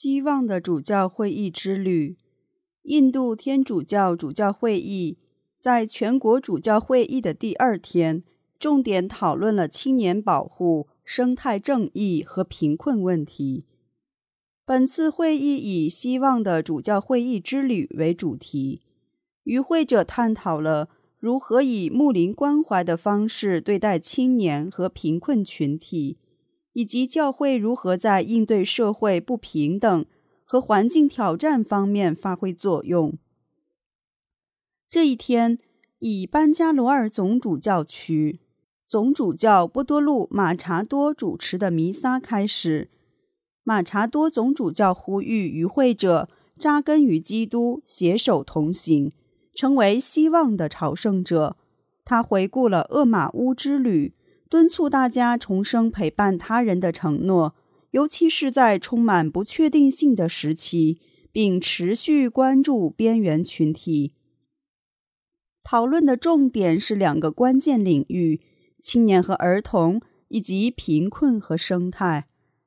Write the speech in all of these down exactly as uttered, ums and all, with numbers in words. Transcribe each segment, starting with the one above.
希望的主教会议之旅。印度天主教主教会议在全国主教会议的第二天，重点讨论了青年保护、生态正义和贫困问题。本次会议以希望的主教会议之旅为主题，与会者探讨了如何以睦邻关怀的方式对待青年和贫困群体，以及教会如何在应对社会不平等和环境挑战方面发挥作用。这一天，以班加罗尔总主教区总主教波多路马查多主持的弥撒开始。马查多总主教呼吁与会者扎根于基督，携手同行，成为希望的朝圣者。他回顾了厄玛乌之旅，敦促大家重生陪伴他人的承诺，尤其是在充满不确定性的时期，并持续关注边缘群体。讨论的重点是两个关键领域：青年和儿童，以及贫困和生态。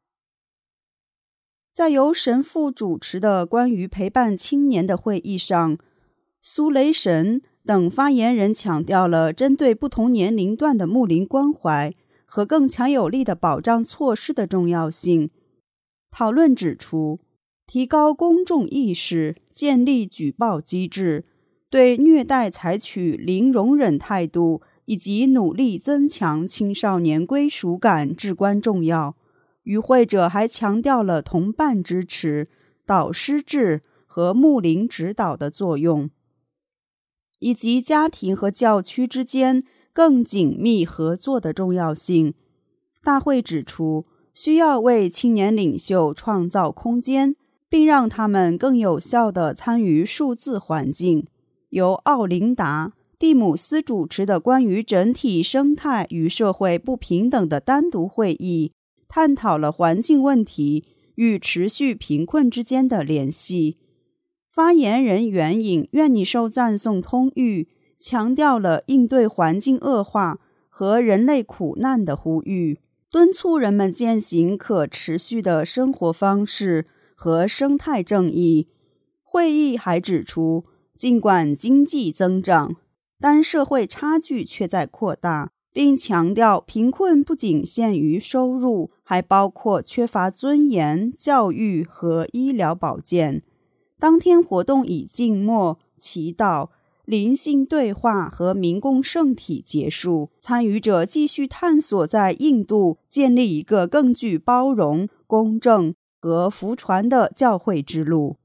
在由神父主持的关于陪伴青年的会议上，苏雷神等发言人强调了针对不同年龄段的睦邻关怀和更强有力的保障措施的重要性。讨论指出，提高公众意识，建立举报机制，对虐待采取零容忍态度，以及努力增强青少年归属感至关重要。与会者还强调了同伴支持、导师制和睦邻指导的作用，以及家庭和教区之间更紧密合作的重要性。大会指出，需要为青年领袖创造空间，并让他们更有效地参与数字环境。由奥琳达·蒂姆斯主持的关于整体生态与社会不平等的单独会议，探讨了环境问题与持续贫困之间的联系。发言人援引愿你受赞颂通谕，强调了应对环境恶化和人类苦难的呼吁，敦促人们践行可持续的生活方式和生态正义。会议还指出，尽管经济增长，但社会差距却在扩大，并强调贫困不仅限于收入，还包括缺乏尊严、教育和医疗保健。当天活动以静默、祈祷、灵性对话和民共圣体结束，参与者继续探索在印度建立一个更具包容、公正和福传的教会之路。